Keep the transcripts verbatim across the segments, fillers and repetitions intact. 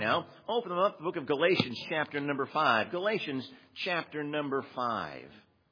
Now, open them up, the book of Galatians, chapter number five. Galatians, chapter number five.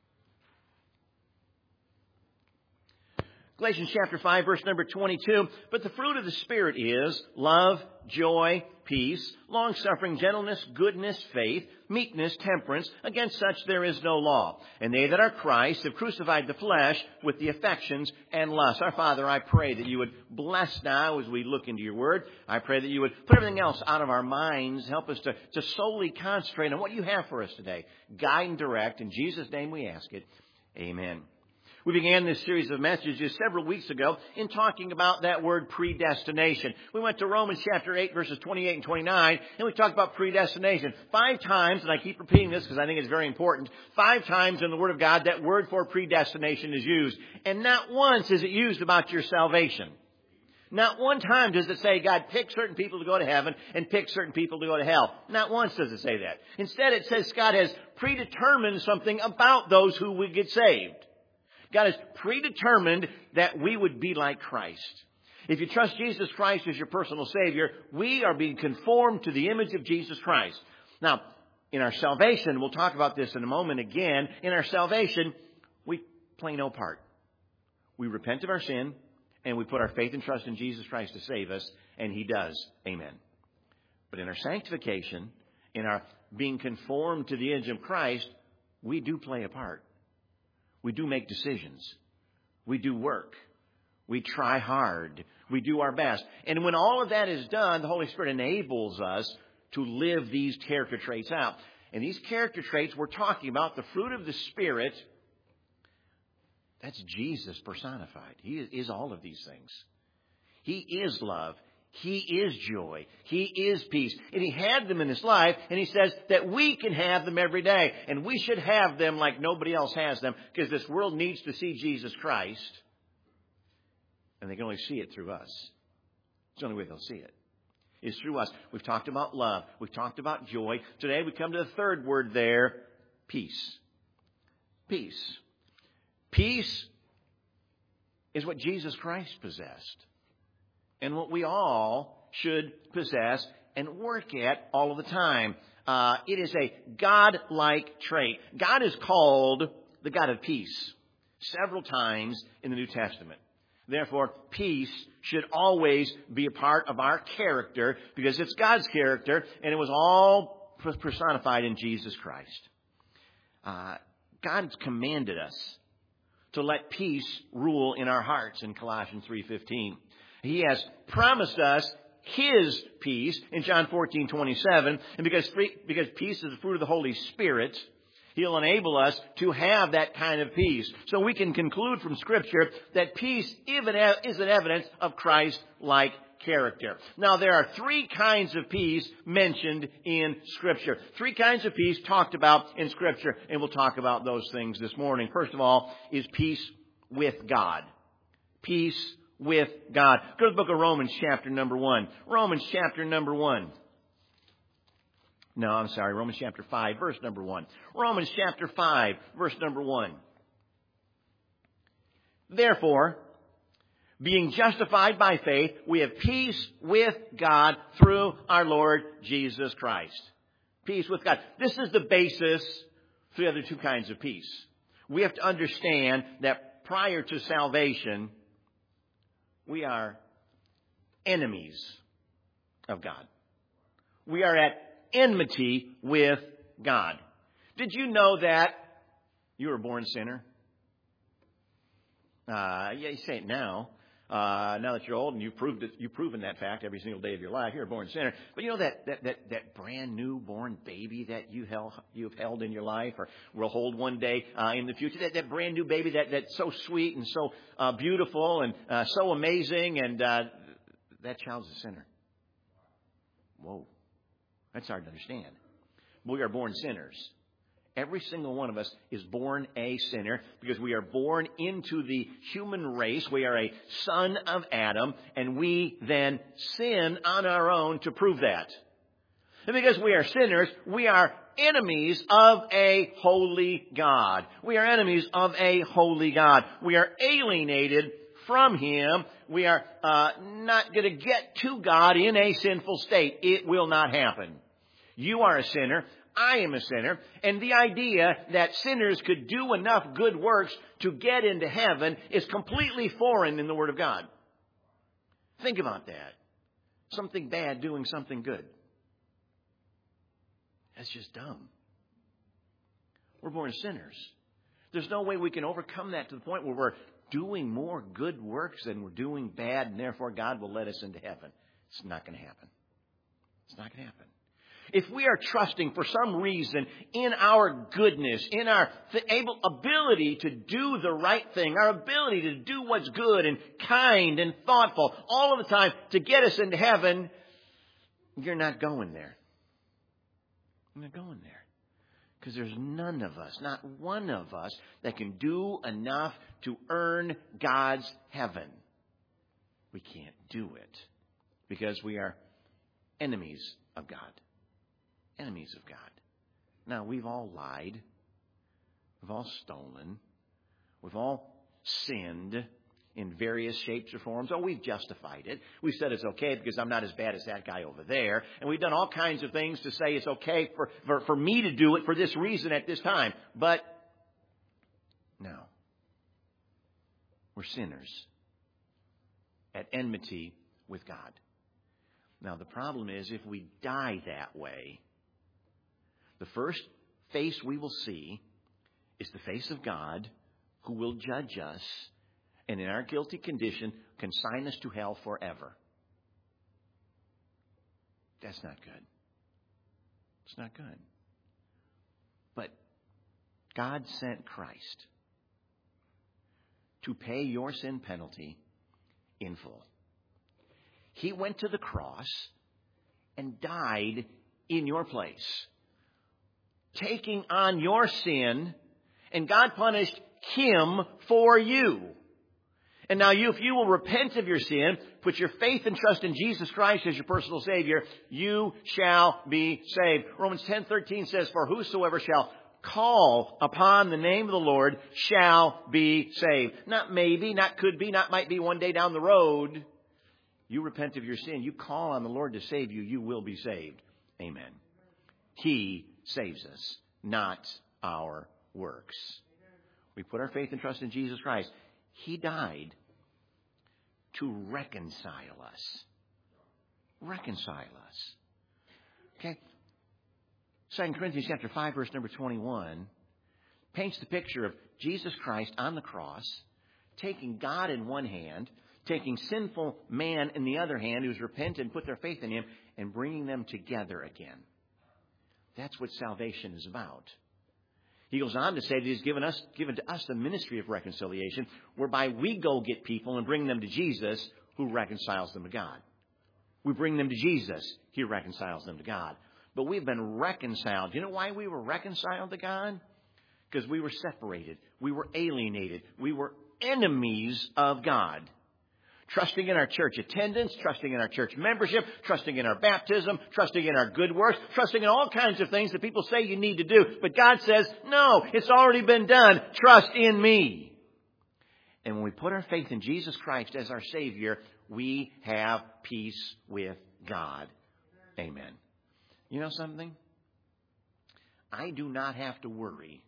Galatians chapter five, verse number twenty-two. But the fruit of the Spirit is love, joy, peace, long-suffering, gentleness, goodness, faith, meekness, temperance. Against such there is no law. And they that are Christ have crucified the flesh with the affections and lusts. Our Father, I pray that you would bless now as we look into your word. I pray that you would put everything else out of our minds. Help us to, to solely concentrate on what you have for us today. Guide and direct. In Jesus' name we ask it. Amen. We began this series of messages several weeks ago in talking about that word predestination. We went to Romans chapter eight, verses twenty-eight and twenty-nine, and we talked about predestination. Five times, and I keep repeating this because I think it's very important, five times in the Word of God that word for predestination is used. And not once is it used about your salvation. Not one time does it say God picked certain people to go to heaven and picked certain people to go to hell. Not once does it say that. Instead, it says God has predetermined something about those who would get saved. God has predetermined that we would be like Christ. If you trust Jesus Christ as your personal Savior, we are being conformed to the image of Jesus Christ. Now, in our salvation, we'll talk about this in a moment again. In our salvation, we play no part. We repent of our sin, and we put our faith and trust in Jesus Christ to save us, and He does. Amen. But in our sanctification, in our being conformed to the image of Christ, we do play a part. We do make decisions. We do work. We try hard. We do our best. And when all of that is done, the Holy Spirit enables us to live these character traits out. And these character traits, we're talking about the fruit of the Spirit. That's Jesus personified. He is all of these things. He is love. He is joy. He is peace. And He had them in His life. And He says that we can have them every day. And we should have them like nobody else has them. Because this world needs to see Jesus Christ. And they can only see it through us. It's the only way they'll see it. Is through us. We've talked about love. We've talked about joy. Today we come to the third word there. Peace. Peace. Peace is what Jesus Christ possessed. And what we all should possess and work at all of the time. Uh, it is a God-like trait. God is called the God of peace several times in the New Testament. Therefore, peace should always be a part of our character because it's God's character and it was all personified in Jesus Christ. Uh, God's commanded us to let peace rule in our hearts in Colossians three fifteen. He has promised us His peace in John fourteen twenty-seven. And because, free, because peace is the fruit of the Holy Spirit, He'll enable us to have that kind of peace. So we can conclude from Scripture that peace even is an evidence of Christ-like character. Now, there are three kinds of peace mentioned in Scripture. Three kinds of peace talked about in Scripture. And we'll talk about those things this morning. First of all is peace with God. Peace with God. Go to the book of Romans chapter number one. Romans chapter number one. No, I'm sorry. Romans chapter five, verse number one. Romans chapter five, verse number one. Therefore, being justified by faith, we have peace with God through our Lord Jesus Christ. Peace with God. This is the basis for the other two kinds of peace. We have to understand that prior to salvation, we are enemies of God. We are at enmity with God. Did you know that you were a born sinner? Uh, yeah, you say it now. Uh, now that you're old and you've proved it, you've proven that fact every single day of your life, you're a born sinner. But you know that that that, that brand new born baby that you held you've held in your life, or will hold one day uh, in the future. That that brand new baby that that's so sweet and so uh, beautiful and uh, so amazing, and uh, that child's a sinner. Whoa, that's hard to understand. We are born sinners. Every single one of us is born a sinner because we are born into the human race. We are a son of Adam, and we then sin on our own to prove that. And because we are sinners, we are enemies of a holy God. We are enemies of a holy God. We are alienated from Him. We are uh, not going to get to God in a sinful state. It will not happen. You are a sinner. I am a sinner. And the idea that sinners could do enough good works to get into heaven is completely foreign in the Word of God. Think about that. Something bad doing something good. That's just dumb. We're born sinners. There's no way we can overcome that to the point where we're doing more good works than we're doing bad, and therefore God will let us into heaven. It's not going to happen. It's not going to happen. If we are trusting for some reason in our goodness, in our able ability to do the right thing, our ability to do what's good and kind and thoughtful all of the time to get us into heaven, you're not going there. You're not going there. Because there's none of us, not one of us, that can do enough to earn God's heaven. We can't do it because we are enemies of God. Enemies of God. Now, we've all lied. We've all stolen. We've all sinned in various shapes or forms. Oh, we've justified it. We've said it's okay because I'm not as bad as that guy over there. And we've done all kinds of things to say it's okay for, for, for me to do it for this reason at this time. But no. We're sinners at enmity with God. Now, the problem is if we die that way, the first face we will see is the face of God, who will judge us and in our guilty condition consign us to hell forever. That's not good. It's not good. But God sent Christ to pay your sin penalty in full. He went to the cross and died in your place, taking on your sin, and God punished Him for you. And now you, if you will repent of your sin, put your faith and trust in Jesus Christ as your personal Savior, you shall be saved. Romans ten thirteen says, "For whosoever shall call upon the name of the Lord shall be saved." Not maybe, not could be, not might be one day down the road. You repent of your sin. You call on the Lord to save you. You will be saved. Amen. He saves us, not our works. We put our faith and trust in Jesus Christ. He died to reconcile us. Reconcile us. Okay? Second Corinthians chapter five, verse number twenty-one paints the picture of Jesus Christ on the cross, taking God in one hand, taking sinful man in the other hand who's repented and put their faith in Him, and bringing them together again. That's what salvation is about. He goes on to say that He's given us, given to us the ministry of reconciliation, whereby we go get people and bring them to Jesus, who reconciles them to God. We bring them to Jesus. He reconciles them to God. But we've been reconciled. You know why we were reconciled to God? Because we were separated. We were alienated. We were enemies of God. Trusting in our church attendance, trusting in our church membership, trusting in our baptism, trusting in our good works, trusting in all kinds of things that people say you need to do. But God says, no, it's already been done. Trust in me. And when we put our faith in Jesus Christ as our Savior, we have peace with God. Amen. You know something? I do not have to worry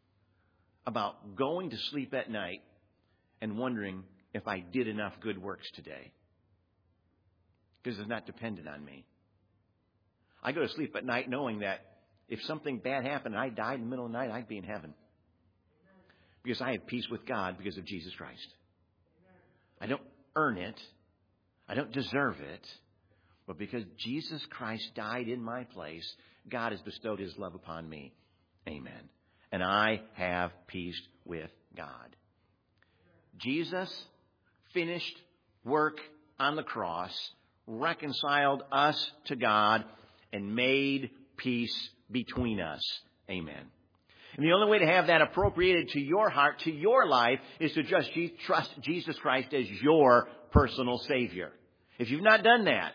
about going to sleep at night and wondering if I did enough good works today, because it's not dependent on me. I go to sleep at night knowing that if something bad happened and I died in the middle of the night, I'd be in heaven, because I have peace with God because of Jesus Christ. I don't earn it. I don't deserve it. But because Jesus Christ died in my place, God has bestowed His love upon me. Amen. And I have peace with God. Jesus' finished work on the cross reconciled us to God and made peace between us. Amen. And the only way to have that appropriated to your heart, to your life, is to just trust Jesus Christ as your personal Savior. If you've not done that,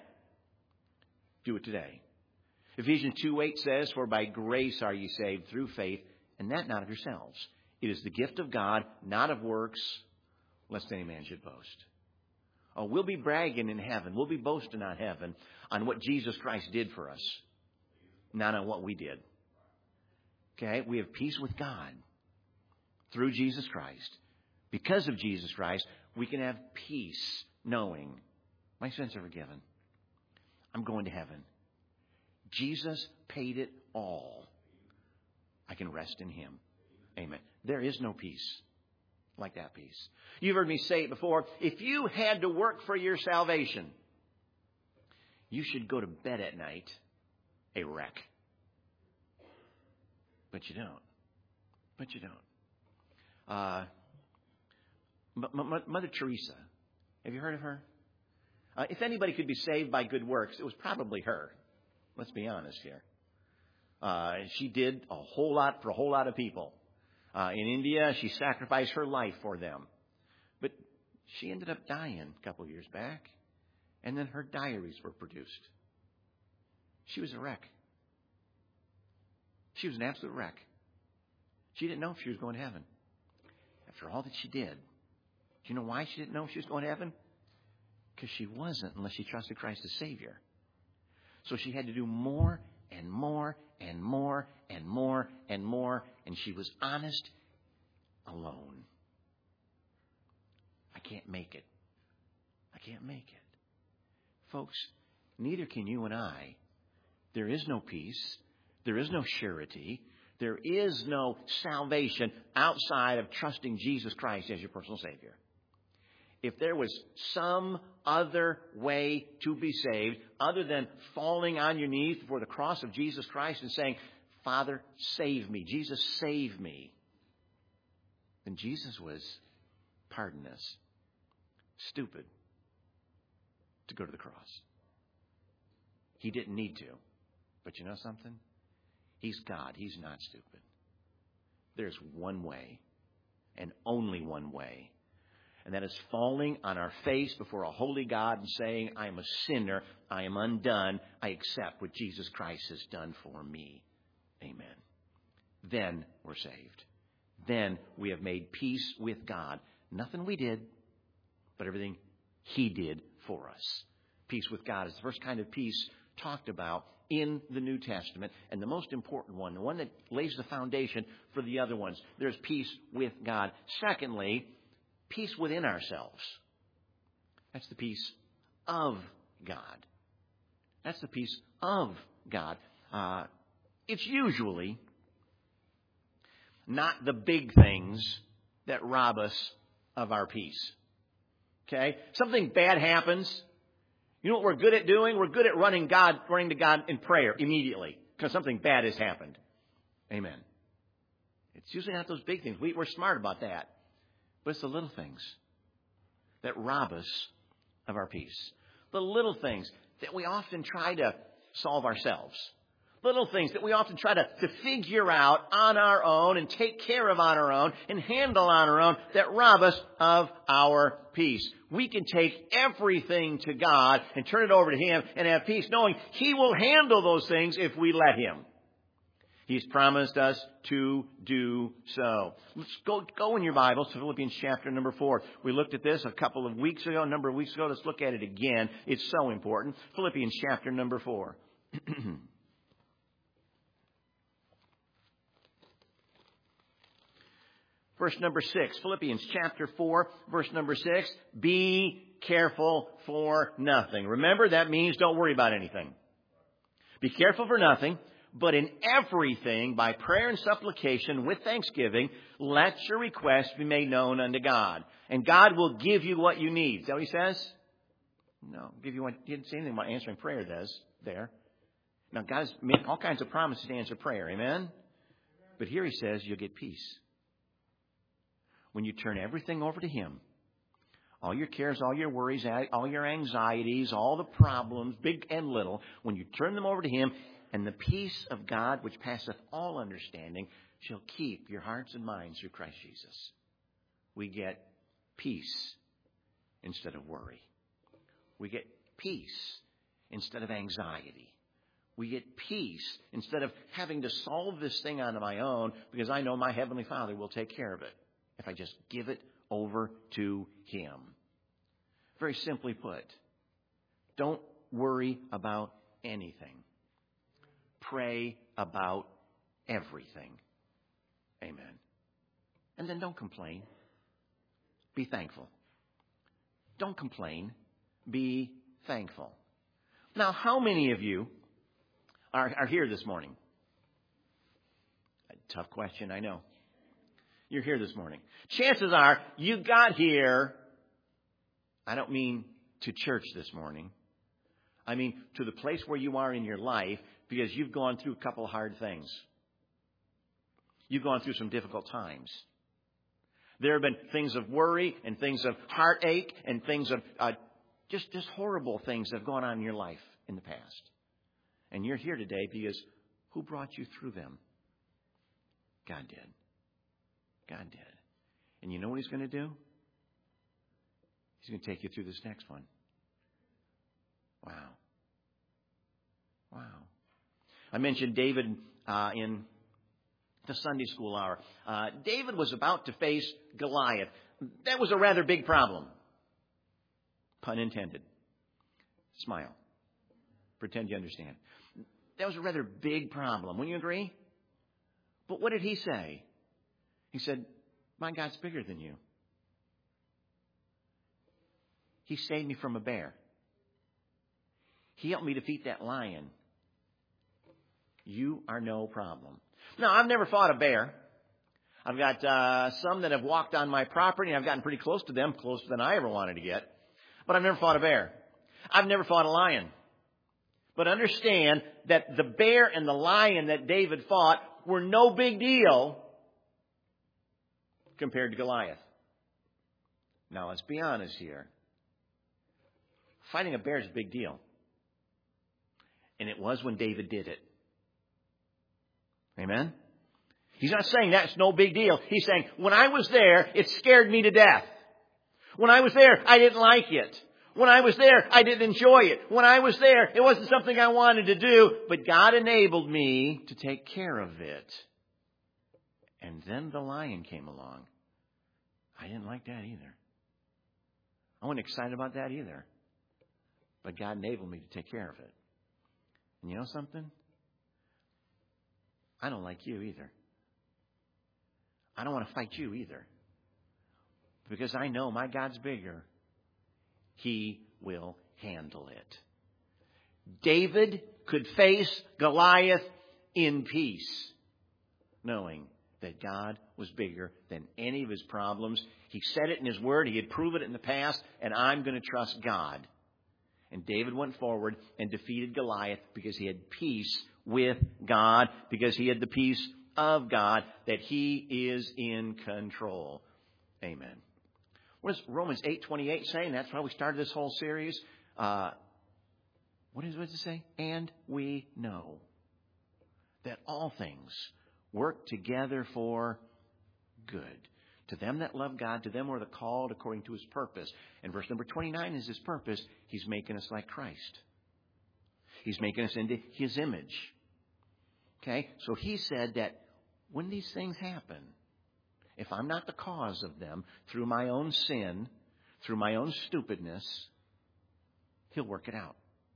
do it today. Ephesians two eight says, "For by grace are ye saved through faith, and that not of yourselves. It is the gift of God, not of works, lest any man should boast. Oh, we'll be bragging in heaven. We'll be boasting on heaven on what Jesus Christ did for us, not on what we did. Okay? We have peace with God through Jesus Christ. Because of Jesus Christ, we can have peace knowing my sins are forgiven. I'm going to heaven. Jesus paid it all. I can rest in Him. Amen. There is no peace like that peace. You've heard me say it before. If you had to work for your salvation, you should go to bed at night a wreck. But you don't. But you don't. Uh, M- M- Mother Teresa. Have you heard of her? Uh, if anybody could be saved by good works, it was probably her. Let's be honest here. Uh, she did a whole lot for a whole lot of people. Uh, in India, she sacrificed her life for them. But she ended up dying a couple of years back. And then her diaries were produced. She was a wreck. She was an absolute wreck. She didn't know if she was going to heaven. After all that she did. Do you know why she didn't know if she was going to heaven? Because she wasn't unless she trusted Christ as Savior. So she had to do more and more and more and more and more. And she was honest, alone. I can't make it. I can't make it. Folks, neither can you and I. There is no peace. There is no surety. There is no salvation outside of trusting Jesus Christ as your personal Savior. If there was some other way to be saved other than falling on your knees before the cross of Jesus Christ and saying, Father, save me. Jesus, save me. Then Jesus was, pardon us, stupid to go to the cross. He didn't need to. But you know something? He's God. He's not stupid. There's one way, and only one way. And that is falling on our face before a holy God and saying, I am a sinner. I am undone. I accept what Jesus Christ has done for me. Amen. Then we're saved. Then we have made peace with God. Nothing we did, but everything He did for us. Peace with God is the first kind of peace talked about in the New Testament, and the most important one, the one that lays the foundation for the other ones. There's peace with God. Secondly, peace within ourselves. That's the peace of God. That's the peace of God. Uh, it's usually not the big things that rob us of our peace. Okay? Something bad happens. You know what we're good at doing? We're good at running God, running to God in prayer immediately because something bad has happened. Amen. It's usually not those big things. We, we're smart about that. But it's the little things that rob us of our peace. The little things that we often try to solve ourselves. Little things that we often try to, to figure out on our own and take care of on our own and handle on our own that rob us of our peace. We can take everything to God and turn it over to Him and have peace, knowing He will handle those things if we let Him. He's promised us to do so. Let's go, go in your Bibles to Philippians chapter number four. We looked at this a couple of weeks ago, a number of weeks ago. Let's look at it again. It's so important. Philippians chapter number four. Verse number six, Philippians chapter four, verse number six, be careful for nothing. Remember, that means don't worry about anything. Be careful for nothing, but in everything, by prayer and supplication, with thanksgiving, let your requests be made known unto God. And God will give you what you need. Is that what He says? No, give you what, He didn't say anything about answering prayer does there. Now, God has made all kinds of promises to answer prayer. Amen? But here He says you'll get peace. When you turn everything over to Him, all your cares, all your worries, all your anxieties, all the problems, big and little, when you turn them over to Him, and the peace of God, which passeth all understanding, shall keep your hearts and minds through Christ Jesus. We get peace instead of worry. We get peace instead of anxiety. We get peace instead of having to solve this thing on my own, because I know my Heavenly Father will take care of it if I just give it over to Him. Very simply put, don't worry about anything. Pray about everything. Amen. And then don't complain. Be thankful. Don't complain. Be thankful. Now, how many of you are, are here this morning? A tough question, I know. You're here this morning. Chances are you got here, I don't mean to church this morning. I mean to the place where you are in your life because you've gone through a couple of hard things. You've gone through some difficult times. There have been things of worry and things of heartache and things of uh, just, just horrible things that have gone on in your life in the past. And you're here today because who brought you through them? God did. God did. And you know what He's going to do? He's going to take you through this next one. Wow. Wow. I mentioned David uh, in the Sunday school hour. Uh, David was about to face Goliath. That was a rather big problem. Pun intended. Smile. Pretend you understand. That was a rather big problem. Wouldn't you agree? But what did he say? He said, my God's bigger than you. He saved me from a bear. He helped me defeat that lion. You are no problem. Now, I've never fought a bear. I've got uh, some that have walked on my property, and I've gotten pretty close to them, closer than I ever wanted to get. But I've never fought a bear. I've never fought a lion. But understand that the bear and the lion that David fought were no big deal compared to Goliath. Now, let's be honest here. Fighting a bear is a big deal. And it was when David did it. Amen? He's not saying that's no big deal. He's saying, when I was there, it scared me to death. When I was there, I didn't like it. When I was there, I didn't enjoy it. When I was there, it wasn't something I wanted to do, but God enabled me to take care of it. And then the lion came along. I didn't like that either. I wasn't excited about that either. But God enabled me to take care of it. And you know something? I don't like you either. I don't want to fight you either. Because I know my God's bigger. He will handle it. David could face Goliath in peace, knowing that God was bigger than any of his problems. He said it in His Word. He had proven it in the past, and I'm going to trust God. And David went forward and defeated Goliath because he had peace with God, because he had the peace of God, that He is in control. Amen. What does Romans eight twenty-eight say? And that's why we started this whole series. Uh, what, is, what does it say? And we know that all things work together for good. To them that love God, to them who are the called according to His purpose. And verse number twenty-nine is His purpose. He's making us like Christ. He's making us into His image. Okay? So He said that when these things happen, if I'm not the cause of them, through my own sin, through my own stupidness, He'll work it out.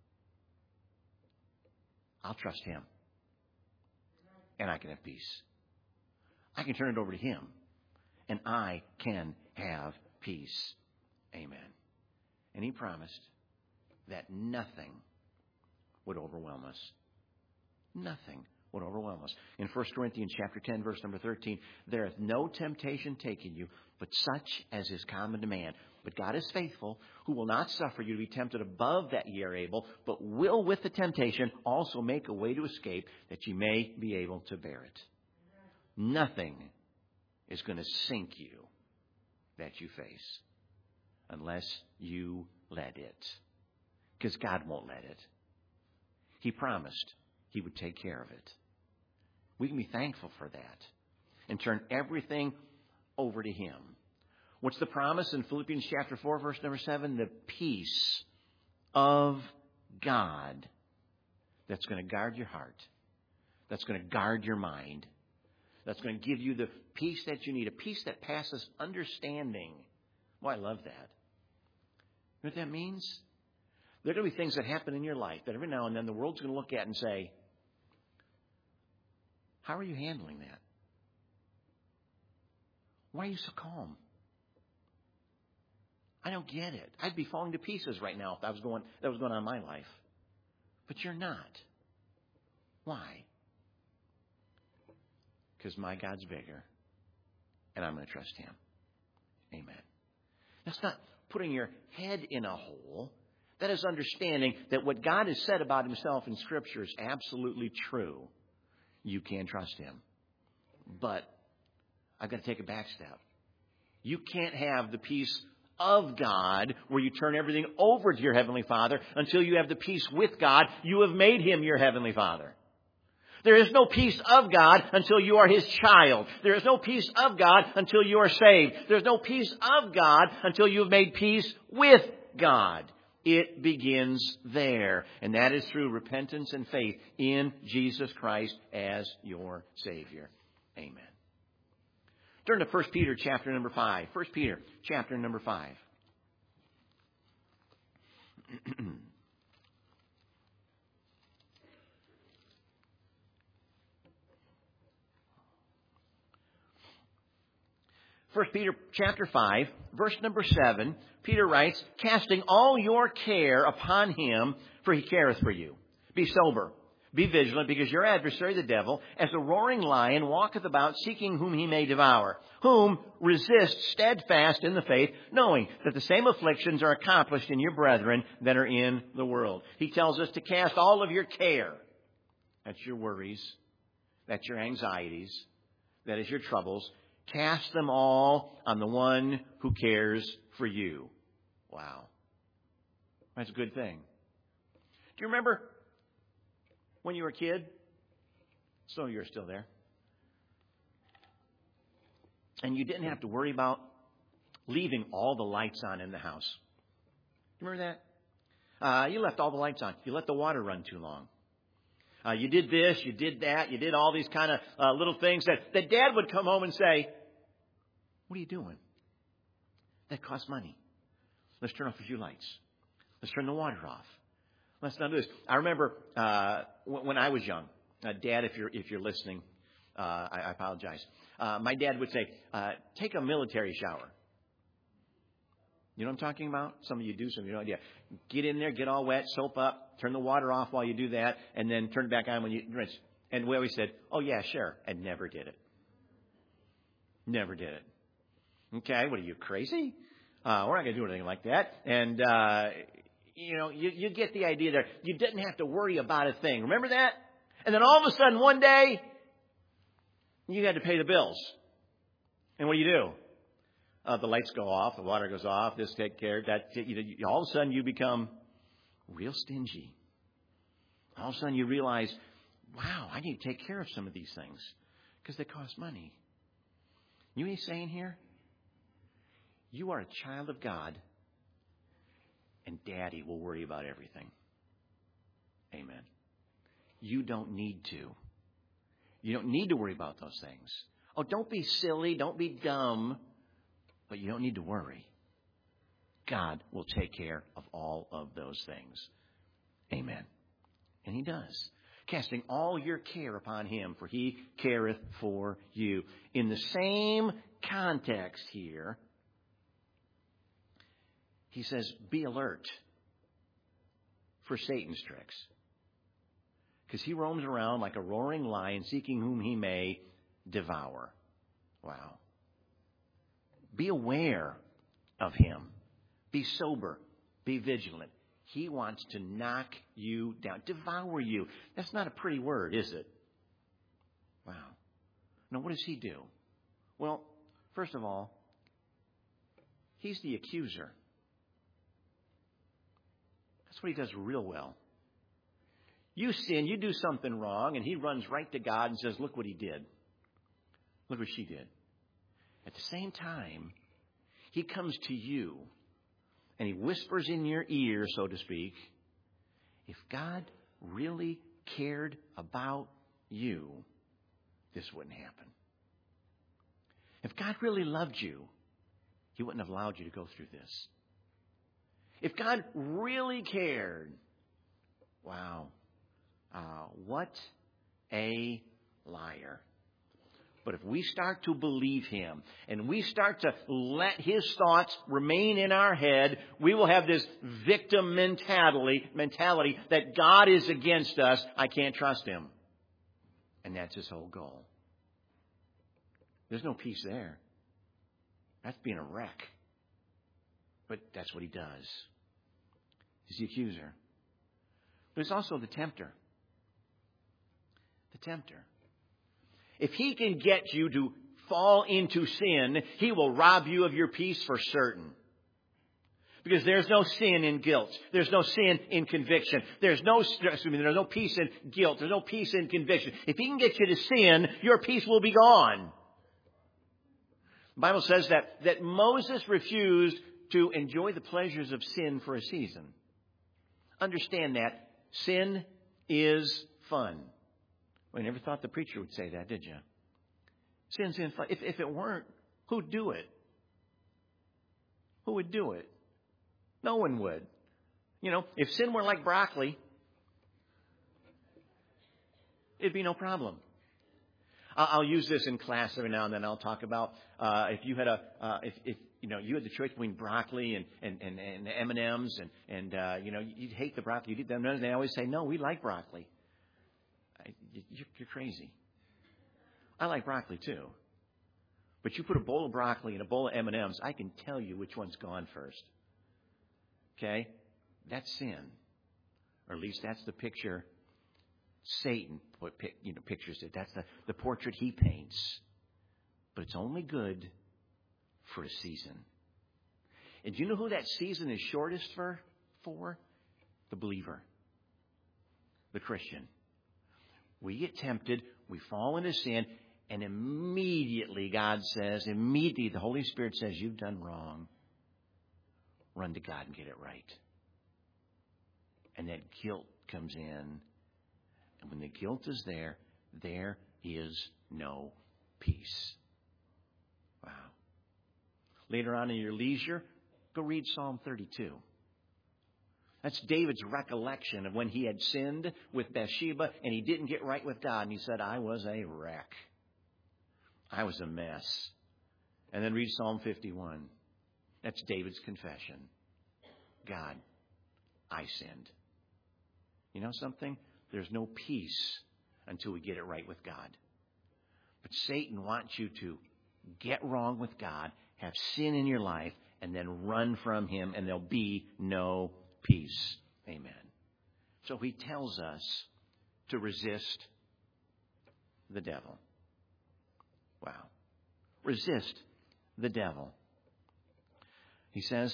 I'll trust Him. And I can have peace. I can turn it over to Him. And I can have peace. Amen. And He promised that nothing would overwhelm us. Nothing would overwhelm us. In First Corinthians chapter ten, verse number thirteen, there hath no temptation taken you, but such as is common to man. But God is faithful, who will not suffer you to be tempted above that ye are able, but will with the temptation also make a way to escape, that ye may be able to bear it. Nothing is going to sink you that you face unless you let it. Because God won't let it. He promised He would take care of it. We can be thankful for that and turn everything over to Him. What's the promise in Philippians chapter four, verse number seven? The peace of God that's going to guard your heart, that's going to guard your mind, that's going to give you the peace that you need, a peace that passes understanding. Well, I love that. You know what that means? There are going to be things that happen in your life that every now and then the world's going to look at and say, how are you handling that? Why are you so calm? I don't get it. I'd be falling to pieces right now if that was going, that was going on in my life. But you're not. Why? Because my God's bigger, and I'm going to trust Him. Amen. That's not putting your head in a hole. That is understanding that what God has said about Himself in Scripture is absolutely true. You can trust Him. But I've got to take a back step. You can't have the peace of God where you turn everything over to your Heavenly Father until you have the peace with God. You have made Him your Heavenly Father. There is no peace of God until you are His child. There is no peace of God until you are saved. There's no peace of God until you have made peace with God. It begins there. And that is through repentance and faith in Jesus Christ as your Savior. Amen. Turn to First Peter chapter number five. First Peter chapter number five. First Peter chapter five, verse number seven, Peter writes, casting all your care upon Him, for He careth for you. Be sober, be vigilant, because your adversary, the devil, as a roaring lion, walketh about, seeking whom he may devour, whom resist steadfast in the faith, knowing that the same afflictions are accomplished in your brethren that are in the world. He tells us to cast all of your care. That's your worries. That's your anxieties. That is your troubles. Cast them all on the one who cares for you. Wow. That's a good thing. Do you remember when you were a kid? Some of you are still there. And you didn't have to worry about leaving all the lights on in the house. You remember that? Uh, you left all the lights on. You let the water run too long. Uh, you did this, you did that, you did all these kind of uh, little things that, that Dad would come home and say, what are you doing? That costs money. Let's turn off a few lights. Let's turn the water off. Let's not do this. I remember uh, when I was young, uh, Dad, if you're if you're listening, uh, I, I apologize. Uh, my dad would say, uh, take a military shower. You know what I'm talking about? Some of you do, some of you don't. Yeah. Get in there, get all wet, soap up, turn the water off while you do that, and then turn it back on when you rinse. And we always said, oh, yeah, sure. And never did it. Never did it. Okay, what are you, crazy? Uh, we're not going to do anything like that. And, uh, you know, you, you get the idea there. You didn't have to worry about a thing. Remember that? And then all of a sudden, one day, you had to pay the bills. And what do you do? Uh, the lights go off, the water goes off, this take care, that. You know, all of a sudden, you become real stingy. All of a sudden, you realize, wow, I need to take care of some of these things because they cost money. You know what he's saying here? You are a child of God, and Daddy will worry about everything. Amen. You don't need to. You don't need to worry about those things. Oh, don't be silly. Don't be dumb. But you don't need to worry. God will take care of all of those things. Amen. And He does. Casting all your care upon Him, for He careth for you. In the same context here, he says, be alert for Satan's tricks. Because he roams around like a roaring lion, seeking whom he may devour. Wow. Be aware of him. Be sober. Be vigilant. He wants to knock you down, devour you. That's not a pretty word, is it? Wow. Now, what does he do? Well, first of all, he's the accuser. That's what he does real well. You sin, you do something wrong, and he runs right to God and says, look what he did. Look what she did. At the same time, he comes to you and he whispers in your ear, so to speak, if God really cared about you, this wouldn't happen. If God really loved you, He wouldn't have allowed you to go through this. If God really cared, wow, uh, what a liar. But if we start to believe Him and we start to let His thoughts remain in our head, we will have this victim mentality, mentality that God is against us. I can't trust Him. And that's His whole goal. There's no peace there. That's being a wreck. But that's what he does. He's the accuser. But he's also the tempter. The tempter. If he can get you to fall into sin, he will rob you of your peace for certain. Because there's no sin in guilt. There's no sin in conviction. There's no, excuse me, there's no peace in guilt. There's no peace in conviction. If he can get you to sin, your peace will be gone. The Bible says that, that Moses refused to enjoy the pleasures of sin for a season. Understand that. Sin is fun. Well, you never thought the preacher would say that, did you? Sin's in fun. If, if it weren't, who'd do it? Who would do it? No one would. You know, if sin were like broccoli, it'd be no problem. I'll use this in class every now and then. I'll talk about uh, if you had a uh, if, if you know you had the choice between broccoli and and and, and M and M's and and uh, you know you'd hate the broccoli, you'd eat the M and M's. They always say, no, we like broccoli. I, you're, you're crazy. I like broccoli too, but you put a bowl of broccoli and a bowl of M and M's, I can tell you which one's gone first. Okay, that's sin, or at least that's the picture Satan put, you know, pictures it. That's the, the portrait he paints. But it's only good for a season. And do you know who that season is shortest for? For? The believer. The Christian. We get tempted, we fall into sin, and immediately God says, immediately the Holy Spirit says, you've done wrong. Run to God and get it right. And that guilt comes in. And when the guilt is there, there is no peace. Wow. Later on in your leisure, go read Psalm thirty-two. That's David's recollection of when he had sinned with Bathsheba and he didn't get right with God. And he said, I was a wreck. I was a mess. And then read Psalm fifty-one. That's David's confession. God, I sinned. You know something? There's no peace until we get it right with God. But Satan wants you to get wrong with God, have sin in your life, and then run from him, and there'll be no peace. Amen. So he tells us to resist the devil. Wow. Resist the devil. He says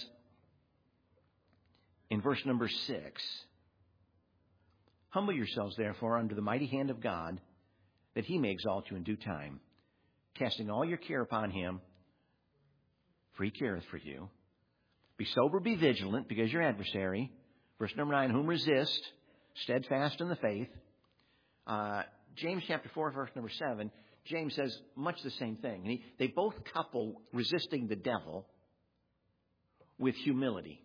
in verse number six, humble yourselves, therefore, under the mighty hand of God, that he may exalt you in due time, casting all your care upon him, for he careth for you. Be sober, be vigilant, because your adversary, verse number nine, whom resist, steadfast in the faith. Uh, James chapter four, verse number seven, James says much the same thing. And he, they both couple resisting the devil with humility.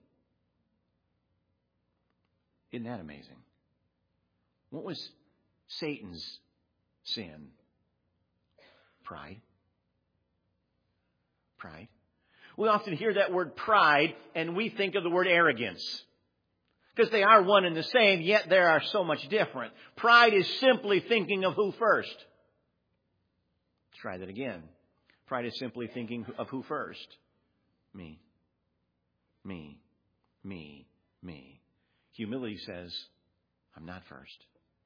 Isn't that amazing? What was Satan's sin? Pride. Pride. We often hear that word pride and we think of the word arrogance. Because they are one and the same, yet they are so much different. Pride is simply thinking of who first. Let's try that again. Pride is simply thinking of who first. Me. Me. Me. Me. Humility says, I'm not first.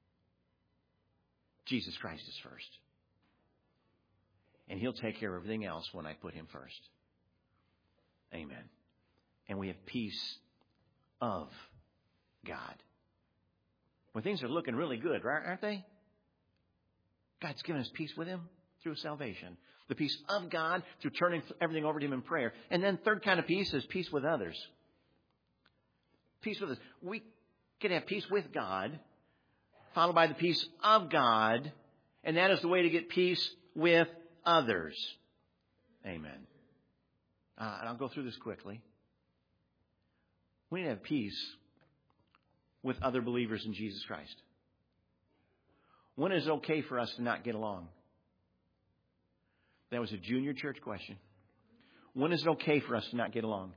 Jesus Christ is first. And he'll take care of everything else when I put him first. Amen. And we have peace of God. When things are looking really good, aren't they? God's given us peace with him through salvation. The peace of God through turning everything over to him in prayer. And then third kind of peace is peace with others. Peace with us. We can have peace with God, followed by the peace of God, and that is the way to get peace with others. Amen. Uh, and I'll go through this quickly. We need to have peace with other believers in Jesus Christ. When is it okay for us to not get along? That was a junior church question. When is it okay for us to not get along?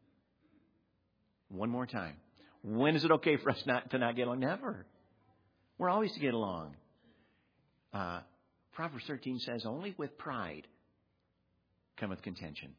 One more time. When is it okay for us not to not get along? Never. We're always to get along. Uh, Proverbs thirteen says, only with pride cometh contention.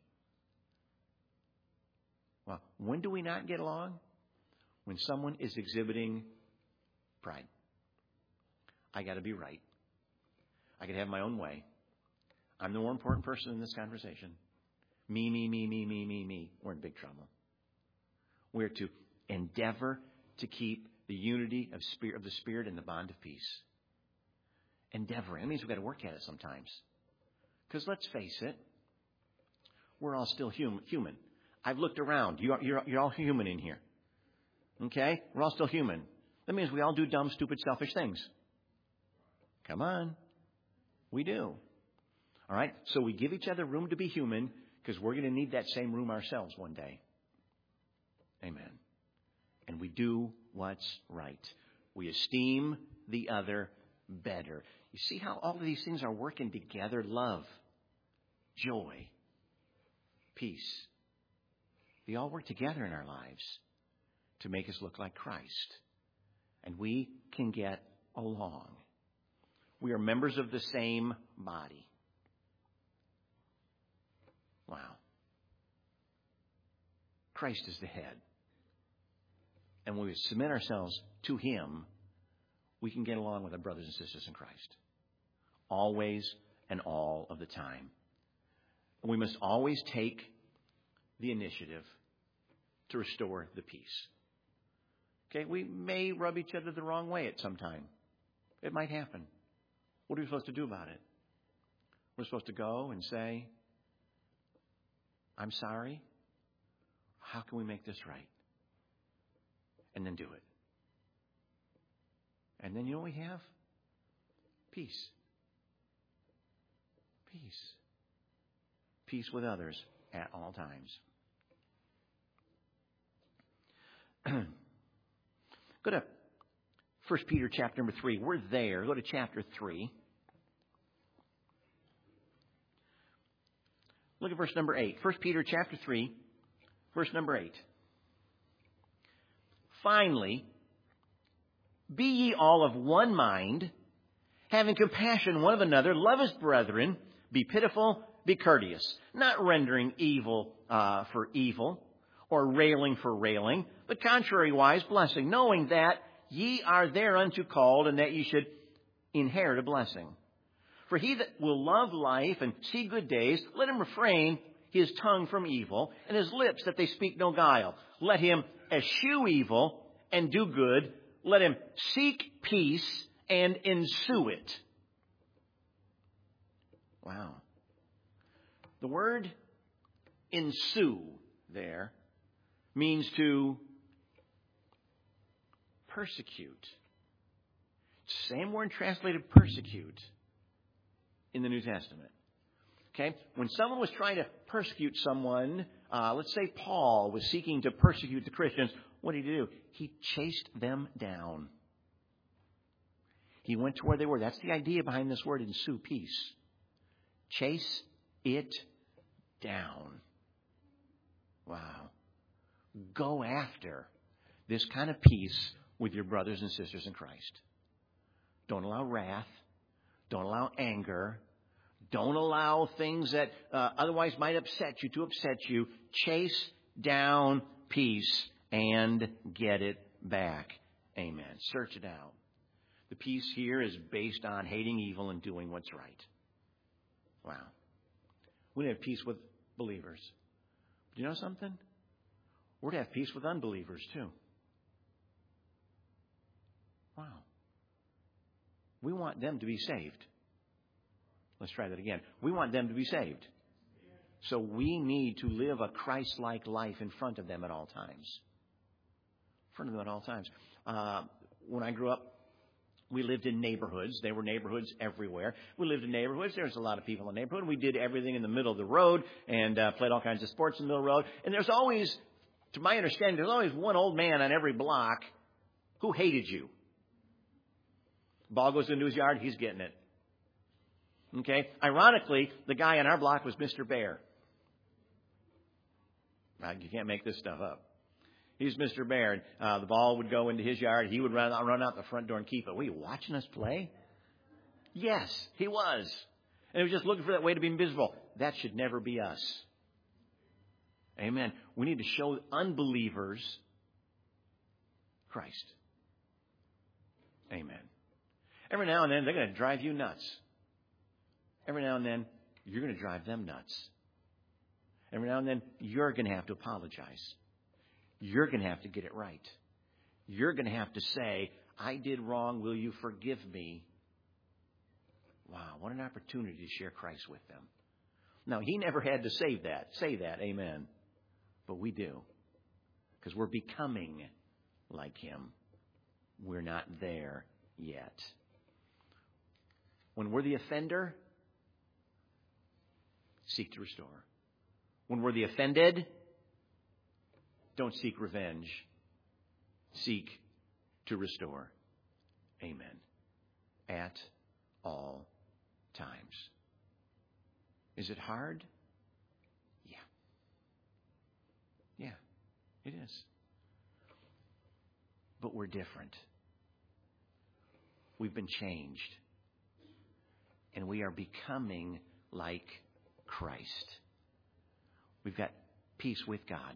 Well, when do we not get along? When someone is exhibiting pride. I got to be right. I got to have my own way. I'm the more important person in this conversation. Me, me, me, me, me, me, me. We're in big trouble. We're to endeavor to keep the unity of spirit of the Spirit and the bond of peace. Endeavoring. That means we've got to work at it sometimes. Because let's face it, we're all still hum- human. I've looked around. You are, you're, you're all human in here. Okay? We're all still human. That means we all do dumb, stupid, selfish things. Come on. We do. All right? So we give each other room to be human because we're going to need that same room ourselves one day. Amen. And we do what's right. We esteem the other better. You see how all of these things are working together? Love, joy, peace. They all work together in our lives to make us look like Christ. And we can get along. We are members of the same body. Wow. Christ is the head. And when we submit ourselves to Him, we can get along with our brothers and sisters in Christ. Always and all of the time. And we must always take the initiative to restore the peace. Okay, we may rub each other the wrong way at some time. It might happen. What are we supposed to do about it? We're supposed to go and say, I'm sorry. How can we make this right? And then do it. And then you know what we have? Peace. Peace. Peace with others at all times. Go to First Peter chapter number three. We're there. Go to chapter three. Look at verse number eight. First Peter chapter three, verse number eight. Finally, be ye all of one mind, having compassion one of another, love as brethren, be pitiful, be courteous, not rendering evil uh, for evil, or railing for railing, but contrariwise blessing, knowing that ye are thereunto called, and that ye should inherit a blessing. For he that will love life and see good days, let him refrain his tongue from evil, and his lips that they speak no guile. Let him eschew evil and do good. Let him seek peace and ensue it. Wow. The word ensue there means to persecute. Same word translated persecute in the New Testament. Okay? When someone was trying to persecute someone, uh, let's say Paul was seeking to persecute the Christians, what did he do? He chased them down. He went to where they were. That's the idea behind this word, ensue, peace. Chase it down. Wow. Go after this kind of peace with your brothers and sisters in Christ. Don't allow wrath. Don't allow anger. Don't allow things that uh, otherwise might upset you to upset you. Chase down peace and get it back. Amen. Search it out. The peace here is based on hating evil and doing what's right. Wow. We have peace with believers. Do you know something? We're to have peace with unbelievers too. Wow. We want them to be saved. Let's try that again. We want them to be saved. So we need to live a Christ-like life in front of them at all times. In front of them at all times. Uh, when I grew up, We lived in neighborhoods. There were neighborhoods everywhere. We lived in neighborhoods. There was a lot of people in the neighborhood. We did everything in the middle of the road and uh, played all kinds of sports in the middle of the road. And there's always, to my understanding, there's always one old man on every block who hated you. Ball goes into his yard, he's getting it. Okay? Ironically, the guy on our block was Mister Bear. Now, you can't make this stuff up. He's Mister Bear. And, uh, the ball would go into his yard. He would run out, run out the front door and keep it. Were you watching us play? Yes, he was. And he was just looking for that way to be invisible. That should never be us. Amen. We need to show unbelievers Christ. Amen. Every now and then, they're going to drive you nuts. Every now and then, you're going to drive them nuts. Every now and then, you're going to have to apologize. You're going to have to get it right. You're going to have to say, I did wrong. Will you forgive me? Wow, what an opportunity to share Christ with them. Now, he never had to say that. Say that, amen. But we do. Because we're becoming like him. We're not there yet. When we're the offender, seek to restore. When we're the offended, don't seek revenge. Seek to restore. Amen. At all times. Is it hard? Yeah. Yeah, it is. But we're different. We've been changed. And we are becoming like Christ. We've got peace with God.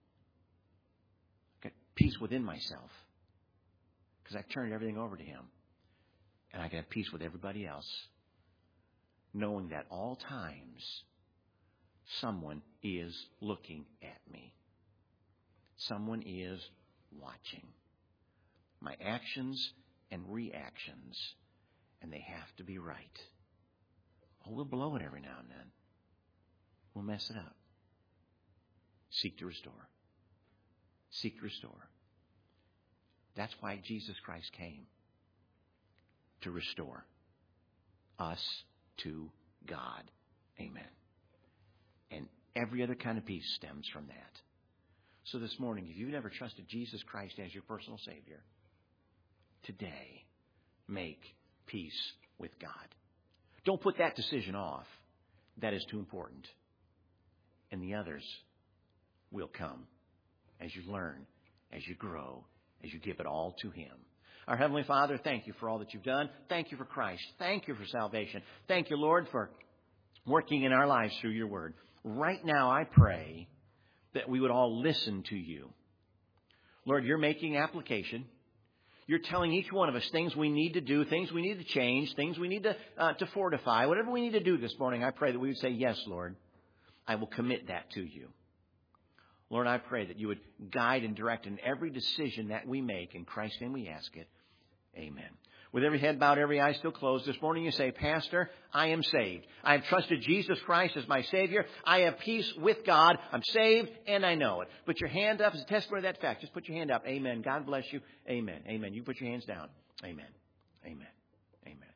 Got peace within myself. Because I've turned everything over to him. And I can have peace with everybody else. Knowing that all times someone is looking at me. Someone is watching my actions and reactions. And they have to be right. Oh, we'll blow it every now and then. We'll mess it up. Seek to restore. Seek to restore. That's why Jesus Christ came. To restore us to God. Amen. And every other kind of peace stems from that. So this morning, if you've never trusted Jesus Christ as your personal Savior, today, make peace with God. Don't put that decision off. That is too important. And the others will come as you learn, as you grow, as you give it all to him. Our Heavenly Father, thank you for all that you've done. Thank you for Christ. Thank you for salvation. Thank you, Lord, for working in our lives through your word. Right now, I pray that we would all listen to you. Lord, you're making application. You're telling each one of us things we need to do, things we need to change, things we need to, uh, to fortify. Whatever we need to do this morning, I pray that we would say, yes, Lord, I will commit that to you. Lord, I pray that you would guide and direct in every decision that we make. In Christ's name we ask it. Amen. With every head bowed, every eye still closed, this morning you say, Pastor, I am saved. I have trusted Jesus Christ as my Savior. I have peace with God. I'm saved and I know it. Put your hand up as a testimony of that fact. Just put your hand up. Amen. God bless you. Amen. Amen. You put your hands down. Amen. Amen. Amen.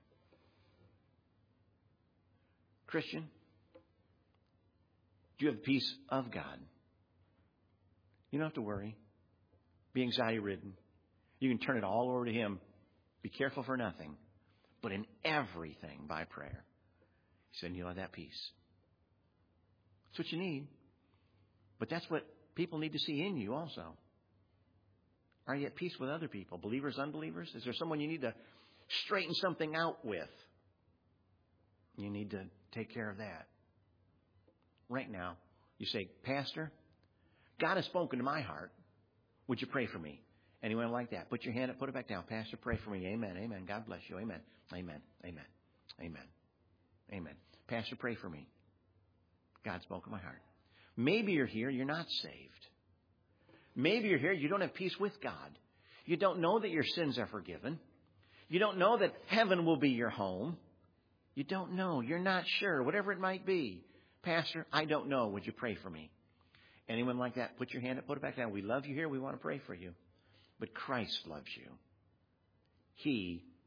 Christian, do you have the peace of God? You don't have to worry. Be anxiety-ridden. You can turn it all over to him. Be careful for nothing, but in everything by prayer. He said, you'll have that peace. That's what you need. But that's what people need to see in you also. Are you at peace with other people? Believers, unbelievers? Is there someone you need to straighten something out with? You need to take care of that. Right now, you say, Pastor, God has spoken to my heart. Would you pray for me? Anyone like that? Put your hand up, put it back down. Pastor, pray for me. Amen. Amen. God bless you. Amen. Amen. Amen. Amen. Amen. Pastor, pray for me. God spoke in my heart. Maybe you're here, you're not saved. Maybe you're here, you don't have peace with God. You don't know that your sins are forgiven. You don't know that heaven will be your home. You don't know. You're not sure. Whatever it might be. Pastor, I don't know. Would you pray for me? Anyone like that? Put your hand up, put it back down. We love you here. We want to pray for you. But Christ loves you. He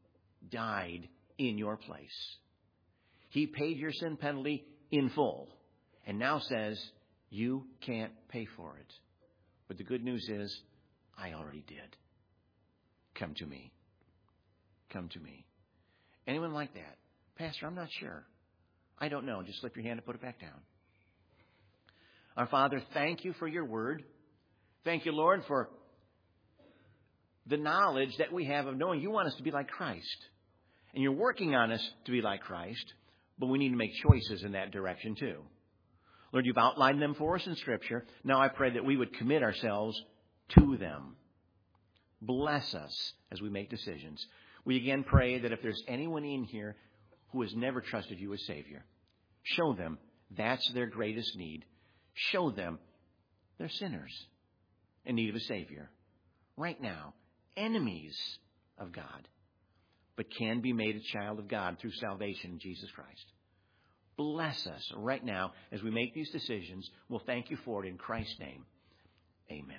died in your place. He paid your sin penalty in full and now says you can't pay for it. But the good news is, I already did. Come to me. Come to me. Anyone like that? Pastor, I'm not sure. I don't know. Just slip your hand and put it back down. Our Father, thank you for your word. Thank you, Lord, for the knowledge that we have of knowing you want us to be like Christ. And you're working on us to be like Christ, but we need to make choices in that direction too. Lord, you've outlined them for us in Scripture. Now I pray that we would commit ourselves to them. Bless us as we make decisions. We again pray that if there's anyone in here who has never trusted you as Savior, show them that's their greatest need. Show them they're sinners in need of a Savior. Right now, enemies of God, but can be made a child of God through salvation in Jesus Christ. Bless us right now as we make these decisions. We'll thank you for it in Christ's name. Amen.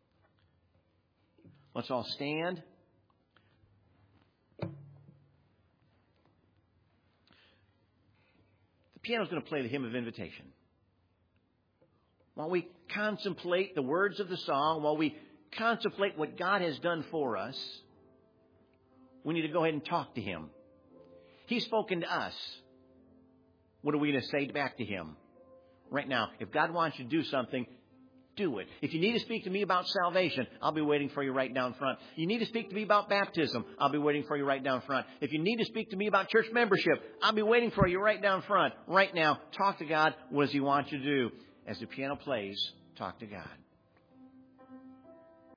Let's all stand. The piano's going to play the hymn of invitation. While we contemplate the words of the song, while we contemplate what God has done for us, we need to go ahead and talk to Him. He's spoken to us. What are we going to say back to Him? Right now, if God wants you to do something, do it. If you need to speak to me about salvation, I'll be waiting for you right down front. You need to speak to me about baptism, I'll be waiting for you right down front. If you need to speak to me about church membership, I'll be waiting for you right down front. Right now, talk to God. What does He want you to do? As the piano plays, talk to God.